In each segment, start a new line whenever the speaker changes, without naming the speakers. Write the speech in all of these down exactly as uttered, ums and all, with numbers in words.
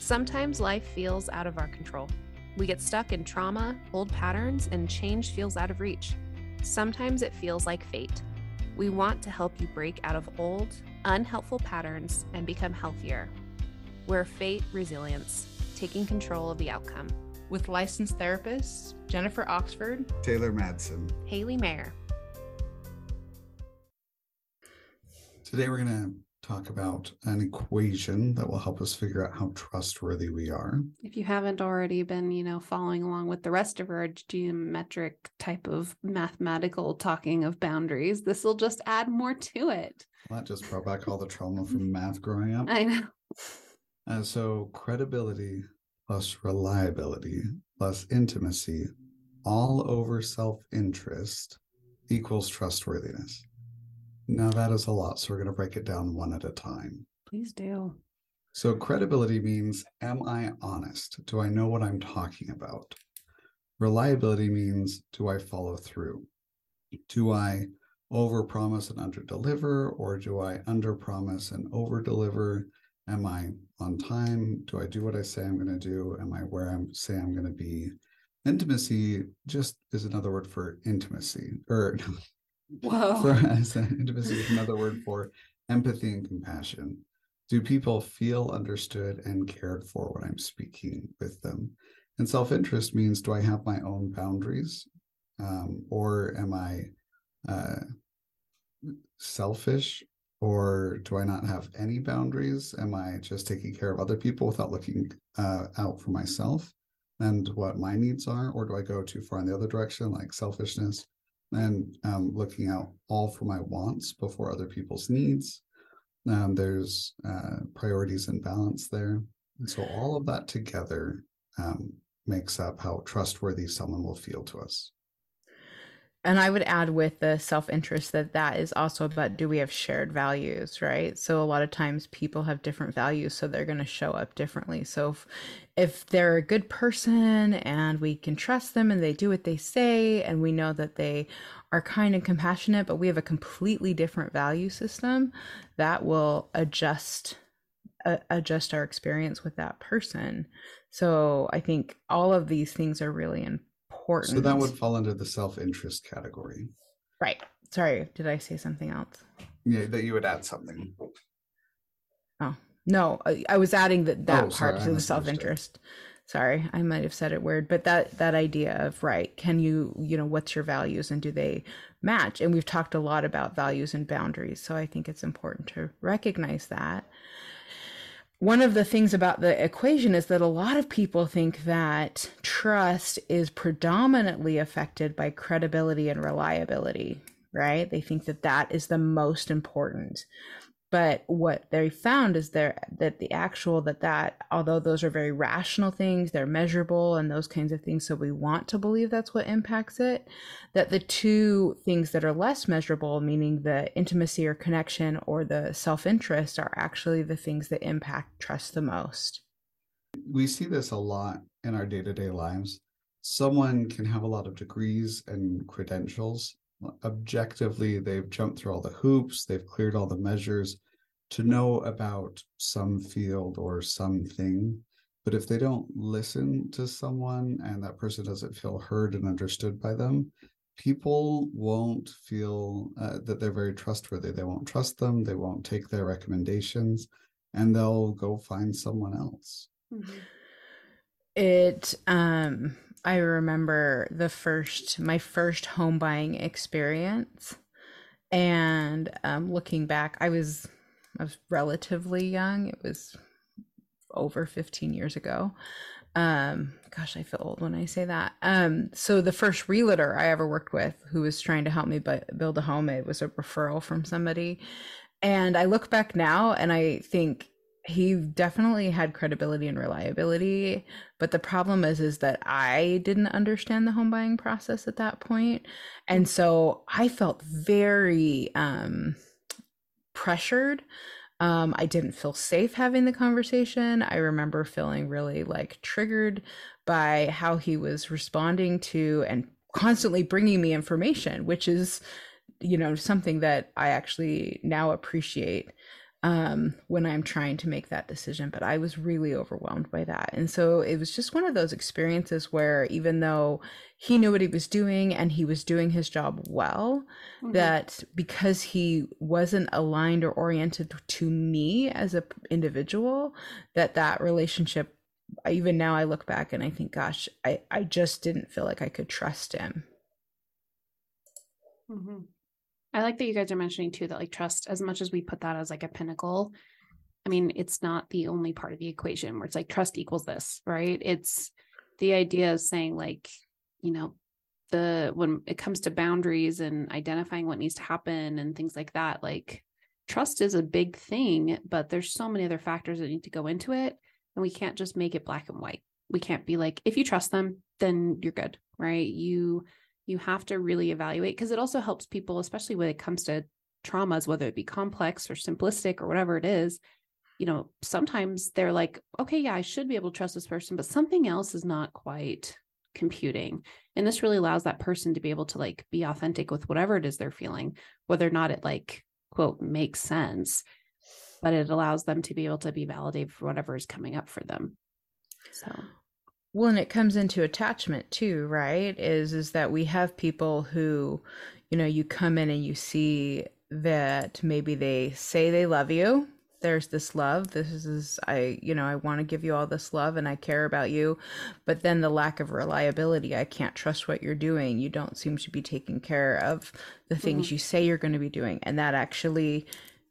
Sometimes life feels out of our control. We get stuck in trauma, old patterns, and change feels out of reach. Sometimes it feels like fate. We want to help you break out of old, unhelpful patterns and become healthier. We're Fate Resilience, taking control of the outcome.
With licensed therapists Jennifer Oxford,
Taylor Madsen,
Haley Mayer.
Today we're going to talk about an equation that will help us figure out how trustworthy we are.
If you haven't already been, you know, following along with the rest of our geometric type of mathematical talking of boundaries, this will just add more to it.
Well, that just brought back all the trauma from math growing up.
I know.
Uh, so credibility plus reliability plus intimacy all over self-interest equals trustworthiness. Now that is a lot, so we're going to break it down one at a time.
Please do.
So credibility means, am I honest? Do I know what I'm talking about? Reliability means, do I follow through? Do I overpromise and underdeliver, or do I underpromise and overdeliver? Am I on time? Do I do what I say I'm going to do? Am I where I say I'm going to be? Intimacy just is another word for intimacy, or
Whoa.
For us, intimacy is another word for empathy and compassion. Do people feel understood and cared for when I'm speaking with them? And self-interest means, do I have my own boundaries? Um, or am I uh, selfish? Or do I not have any boundaries? Am I just taking care of other people without looking uh, out for myself and what my needs are? Or do I go too far in the other direction, like selfishness? And um, looking out all for my wants before other people's needs. Um, there's uh, priorities and balance there. And so all of that together um, makes up how trustworthy someone will feel to us.
and I would add with the self-interest that that is also about, do we have shared values, right? So a lot of times people have different values, so they're going to show up differently. So if, if they're a good person and we can trust them and they do what they say and we know that they are kind and compassionate, but we have a completely different value system, that will adjust uh, adjust our experience with that person. So I think all of these things are really important. Important.
So that would fall under the self-interest category.
Right. Sorry, did I say something else?
Yeah, that you would add something.
Oh, no, I, I was adding that, that
oh, sorry,
part to the self-interest. Sorry, I might have said it weird, but that, that idea of, right, can you, you know, what's your values and do they match? And we've talked a lot about values and boundaries. So I think it's important to recognize that. One of the things about the equation is that a lot of people think that trust is predominantly affected by credibility and reliability, right? They think that that is the most important. But what they found is there that the actual that that, although those are very rational things, they're measurable and those kinds of things, so we want to believe that's what impacts it, that the two things that are less measurable, meaning the intimacy or connection or the self-interest, are actually the things that impact trust the most.
We see this a lot in our day-to-day lives. Someone can have a lot of degrees and credentials. Objectively, they've jumped through all the hoops, they've cleared all the measures to know about some field or something. But if they don't listen to someone and that person doesn't feel heard and understood by them, people won't feel uh, that they're very trustworthy. They won't trust them, they won't take their recommendations, and they'll go find someone else.
Mm-hmm.
It, um, I remember the first, my first home buying experience, and um, looking back, I was, I was relatively young. It was over fifteen years ago. Um, gosh, I feel old when I say that. Um, so the first realtor I ever worked with who was trying to help me bu- build a home, it was a referral from somebody. And I look back now and I think, he definitely had credibility and reliability, but the problem is is that I didn't understand the home buying process at that point. And so I felt very um, pressured. Um, I didn't feel safe having the conversation. I remember feeling really like triggered by how he was responding to and constantly bringing me information, which is, you know, something that I actually now appreciate. um, when I'm trying to make that decision. But I was really overwhelmed by that. And so it was just one of those experiences where even though he knew what he was doing and he was doing his job well, mm-hmm. that because he wasn't aligned or oriented to me as an individual, that that relationship, even now I look back and I think, gosh, I, I just didn't feel like I could trust him.
Mm-hmm. I like that you guys are mentioning too, that like trust, as much as we put that as like a pinnacle, I mean, it's not the only part of the equation where it's like trust equals this, right? It's the idea of saying like, you know, the, when it comes to boundaries and identifying what needs to happen and things like that, like trust is a big thing, but there's so many other factors that need to go into it. And we can't just make it black and white. We can't be like, if you trust them, then you're good, right? You You have to really evaluate, because it also helps people, especially when it comes to traumas, whether it be complex or simplistic or whatever it is. You know, sometimes they're like, okay, yeah, I should be able to trust this person, but something else is not quite computing. And this really allows that person to be able to like be authentic with whatever it is they're feeling, whether or not it like, quote, makes sense, but it allows them to be able to be validated for whatever is coming up for them. So.
Well, and it comes into attachment too, right? Is is that we have people who, you know, you come in and you see that maybe they say they love you. There's this love. This is, I, you know, I want to give you all this love and I care about you. But then the lack of reliability, I can't trust what you're doing. You don't seem to be taking care of the things mm-hmm. you say you're going to be doing. And that actually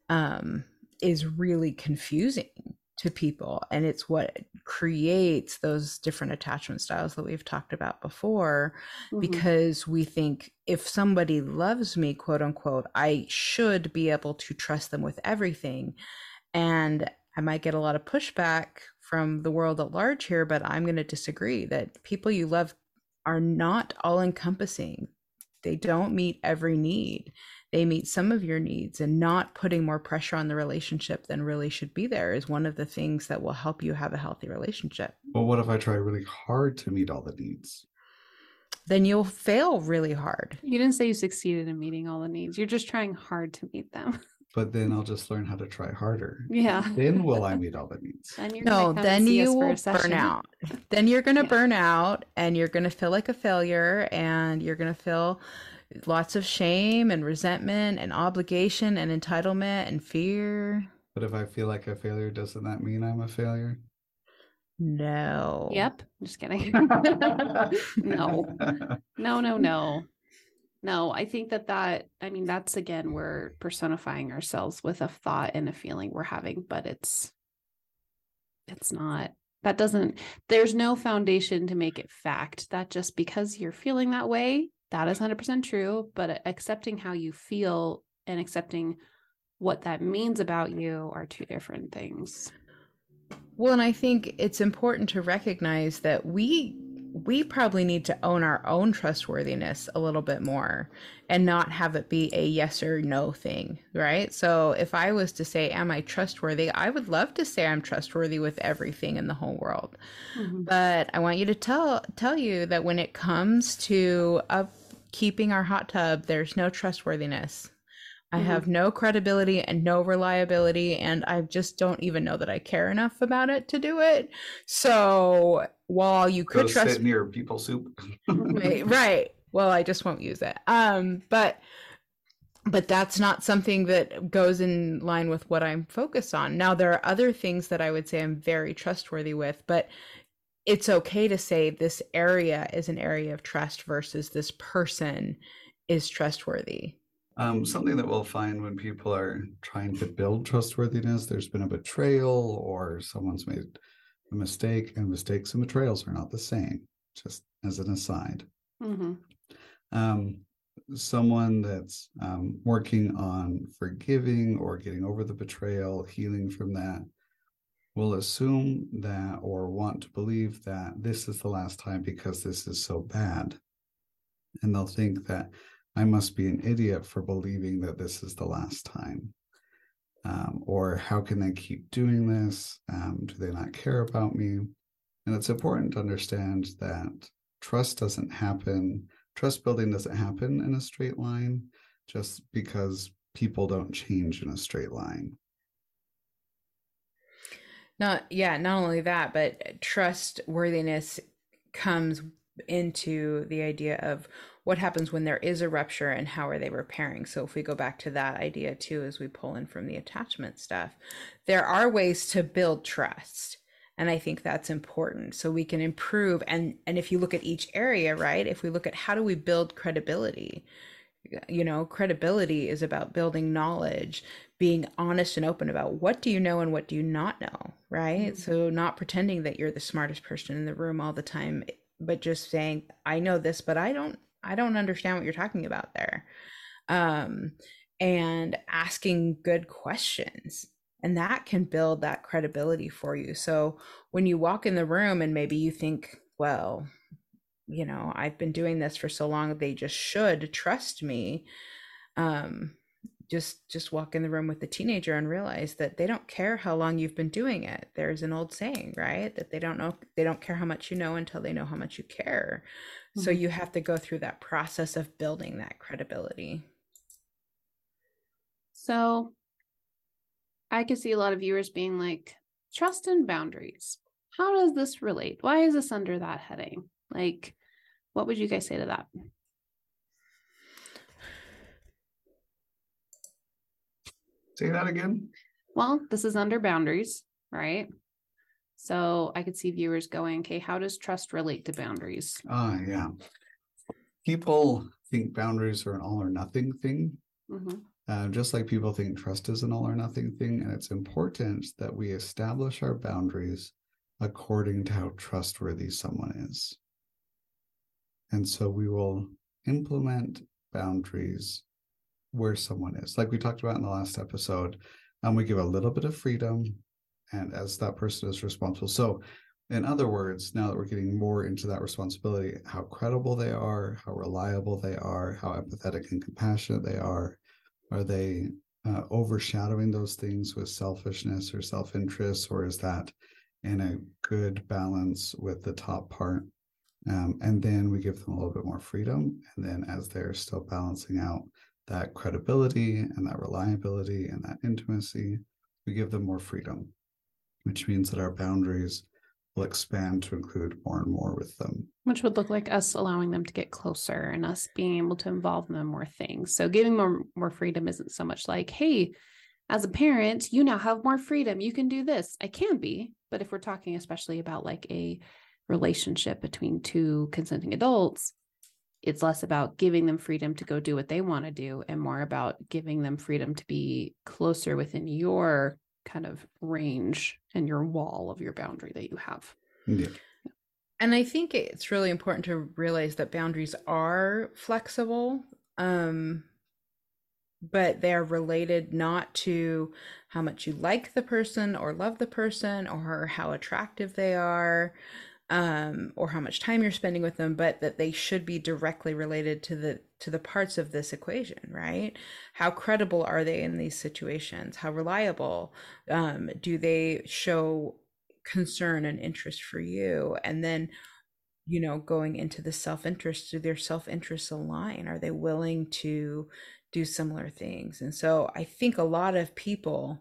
um, is really confusing to people, and it's what creates those different attachment styles that we've talked about before, mm-hmm. because we think if somebody loves me, quote unquote, I should be able to trust them with everything. And I might get a lot of pushback from the world at large here, but I'm going to disagree that people you love are not all encompassing. They don't meet every need. They meet some of your needs, and not putting more pressure on the relationship than really should be there is one of the things that will help you have a healthy relationship.
Well, what if I try really hard to meet all the needs?
Then you'll fail really hard.
You didn't say you succeeded in meeting all the needs. You're just trying hard to meet them.
But then I'll just learn how to try harder.
Yeah.
Then will I meet all the needs?
Then you're
no, then you will burn out. Then you're going to
yeah.
burn out, and you're going to feel like a failure, and you're going to feel lots of shame and resentment and obligation and entitlement and fear.
But if I feel like a failure, doesn't that mean I'm a failure?
No.
Yep. I'm just kidding. No. No, no, no. No, I think that that, I mean, that's again, we're personifying ourselves with a thought and a feeling we're having, but it's, it's not, that doesn't, there's no foundation to make it fact. That just because you're feeling that way, that is one hundred percent true, but accepting how you feel and accepting what that means about you are two different things.
Well, and I think it's important to recognize that we we probably need to own our own trustworthiness a little bit more and not have it be a yes or no thing, right? So if I was to say, am I trustworthy? I would love to say I'm trustworthy with everything in the whole world. Mm-hmm. But I want you to tell tell you that when it comes to up keeping our hot tub, there's no trustworthiness. I mm-hmm. have no credibility and no reliability, and I just don't even know that I care enough about it to do it. So while you could
Go
trust
sit near people soup,
right, right. Well, I just won't use it. Um, but but that's not something that goes in line with what I'm focused on. Now, there are other things that I would say I'm very trustworthy with, but it's okay to say this area is an area of trust versus this person is trustworthy.
Um, something that we'll find when people are trying to build trustworthiness, there's been a betrayal or someone's made a mistake, and mistakes and betrayals are not the same, just as an aside. Mm-hmm. Um, someone that's um, working on forgiving or getting over the betrayal, healing from that, will assume that or want to believe that this is the last time because this is so bad. And they'll think that I must be an idiot for believing that this is the last time. Um, or how can they keep doing this? Um, do they not care about me? And it's important to understand that trust doesn't happen, trust building doesn't happen in a straight line just because people don't change in a straight line.
Not, yeah, not only that, but trustworthiness comes into the idea of what happens when there is a rupture and how are they repairing. So if we go back to that idea too, as we pull in from the attachment stuff, there are ways to build trust. And I think that's important. So we can improve. And, and if you look at each area, right, if we look at how do we build credibility, you know, credibility is about building knowledge, being honest and open about what do you know and what do you not know, right? Mm-hmm. So not pretending that you're the smartest person in the room all the time, but just saying, I know this, but I don't, I don't understand what you're talking about there. Um, and asking good questions. And that can build that credibility for you. So when you walk in the room and maybe you think, well, you know, I've been doing this for so long, they just should trust me. Um, just, just walk in the room with the teenager and realize that they don't care how long you've been doing it. There's an old saying, right? That they don't know, they don't care how much you know until they know how much you care. Mm-hmm. So you have to go through that process of building that credibility.
So I could see a lot of viewers being like, trust and boundaries. How does this relate? Why is this under that heading? Like, what would you guys say to that?
Say that again.
Well, this is under boundaries, right? So I could see viewers going, okay, how does trust relate to boundaries?
Ah, yeah. People think boundaries are an all or nothing thing. Mm-hmm. Uh, just like people think trust is an all or nothing thing. And it's important that we establish our boundaries according to how trustworthy someone is. And so we will implement boundaries where someone is. Like we talked about in the last episode, and we give a little bit of freedom, and as that person is responsible. So in other words, now that we're getting more into that responsibility, how credible they are, how reliable they are, how empathetic and compassionate they are, are they uh, overshadowing those things with selfishness or self-interest, or is that in a good balance with the top part? Um, and then we give them a little bit more freedom. And then as they're still balancing out that credibility and that reliability and that intimacy, we give them more freedom, which means that our boundaries will expand to include more and more with them.
Which would look like us allowing them to get closer and us being able to involve them in more things. So giving more, more freedom isn't so much like, hey, as a parent, you now have more freedom. You can do this. I can be. But if we're talking especially about like a relationship between two consenting adults, it's less about giving them freedom to go do what they want to do and more about giving them freedom to be closer within your kind of range and your wall of your boundary that you have.
Yeah.
And I think it's really important to realize that boundaries are flexible, um, but they're related not to how much you like the person or love the person or how attractive they are, um, or how much time you're spending with them, but that they should be directly related to the to the parts of this equation, right? How credible are they in these situations? How reliable? Um, do they show concern and interest for you? And then, you know, going into the self-interest, do their self-interests align? Are they willing to do similar things? And so I think a lot of people,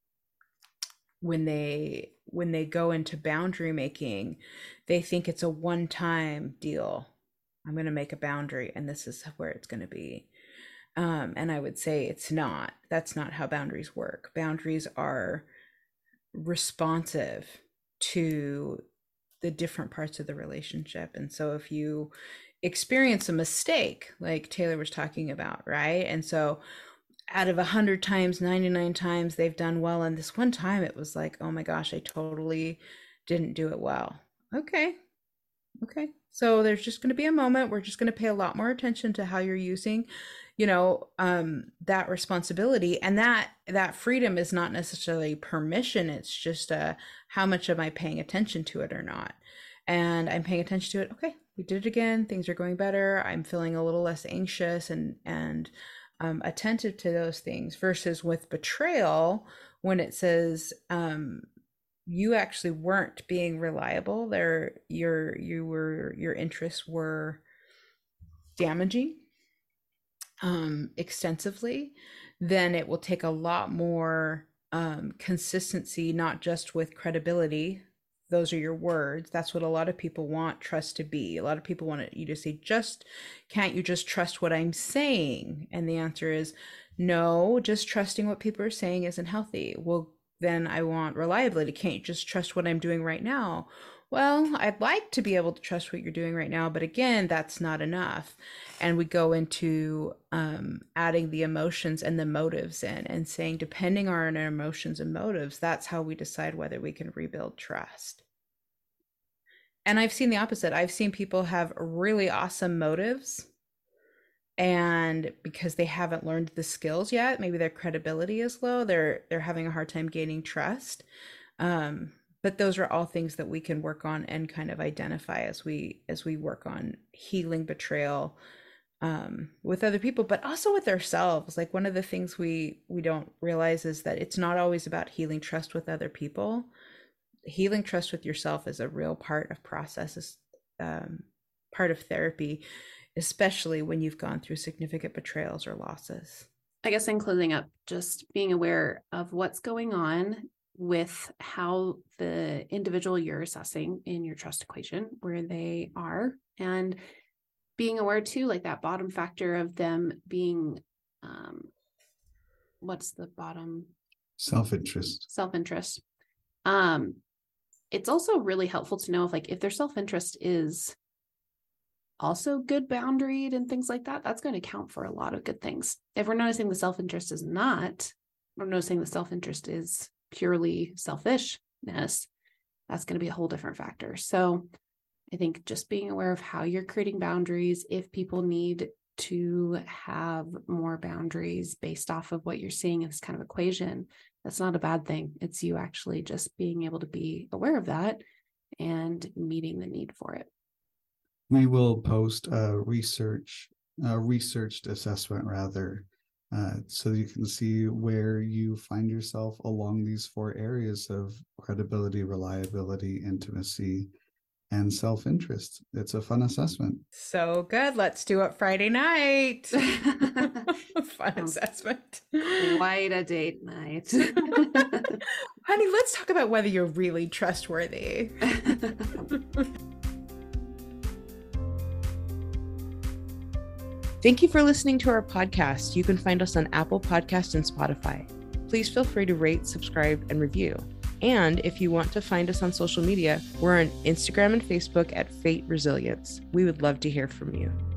when they when they go into boundary making, they think it's a one-time deal. I'm going to make a boundary and this is where it's going to be. Um, and I would say it's not. That's not how boundaries work. Boundaries are responsive to the different parts of the relationship. And so if you experience a mistake, like Taylor was talking about, right? And so out of a hundred times, ninety-nine times they've done well. And this one time it was like, oh my gosh, I totally didn't do it well. Okay. Okay. So there's just going to be a moment. We're just going to pay a lot more attention to how you're using, you know, um, that responsibility. And that, that freedom is not necessarily permission. It's just uh, how much am I paying attention to it or not? And I'm paying attention to it. Okay. We did it again. Things are going better. I'm feeling a little less anxious and, and, um, attentive to those things versus with betrayal, when it says, um, you actually weren't being reliable there, your, you were, your interests were damaging, um, extensively, then it will take a lot more, um, consistency, not just with credibility. Those are your words. That's what a lot of people want trust to be. A lot of people want you to say, just, can't you just trust what I'm saying? And the answer is no, just trusting what people are saying isn't healthy. Well, then I want reliability. Can't you just trust what I'm doing right now? Well, I'd like to be able to trust what you're doing right now, but again, that's not enough. And we go into um, adding the emotions and the motives in and saying, depending on our emotions and motives, that's how we decide whether we can rebuild trust. And I've seen the opposite. I've seen people have really awesome motives, and because they haven't learned the skills yet, maybe their credibility is low, they're they're having a hard time gaining trust. Um, but those are all things that we can work on and kind of identify as we as we work on healing betrayal um, with other people, but also with ourselves. Like, one of the things we we don't realize is that it's not always about healing trust with other people. Healing trust with yourself is a real part of process, um, part of therapy, especially when you've gone through significant betrayals or losses.
I guess in closing up, just being aware of what's going on with how the individual you're assessing in your trust equation, where they are, and being aware too, like that bottom factor of them being, um, what's the bottom?
Self-interest.
Self-interest. Um, it's also really helpful to know if like, if their self-interest is also good boundaried and things like that, that's going to count for a lot of good things. If we're noticing the self-interest is not, we're noticing the self-interest is purely selfishness, that's going to be a whole different factor. So I think just being aware of how you're creating boundaries, if people need to have more boundaries based off of what you're seeing in this kind of equation, that's not a bad thing. It's you actually just being able to be aware of that and meeting the need for it.
We will post a research, a researched assessment rather, uh, so you can see where you find yourself along these four areas of credibility, reliability, intimacy, and self-interest. It's a fun assessment.
So good. Let's do it Friday night. Fun assessment.
Quite a date night.
Honey, let's talk about whether you're really trustworthy. Thank you for listening to our podcast. You can find us on Apple Podcasts and Spotify. Please feel free to rate, subscribe, and review. And if you want to find us on social media, we're on Instagram and Facebook at Fate Resilience. We would love to hear from you.